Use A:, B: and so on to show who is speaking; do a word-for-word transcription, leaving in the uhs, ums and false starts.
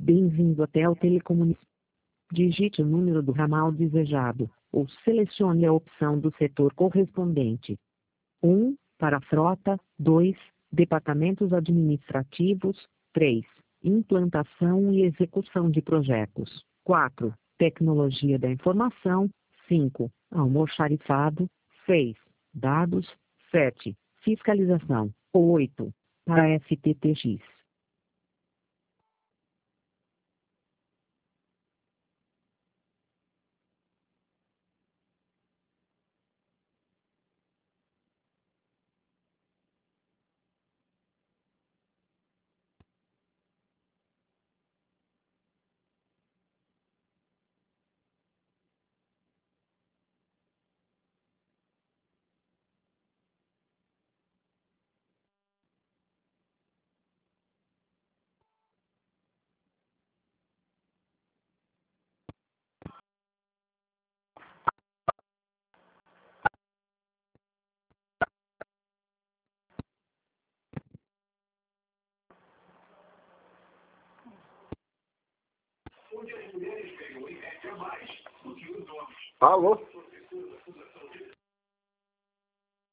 A: Bem-vindo até o Telecomunicações. Digite o número do ramal desejado, ou selecione a opção do setor correspondente. um. Para a frota. dois. Departamentos administrativos. três. Implantação e execução de projetos. quatro. Tecnologia da informação. cinco. Almoxarifado. seis. Dados. sete. Fiscalização. oito. Para F T T X.
B: Alô?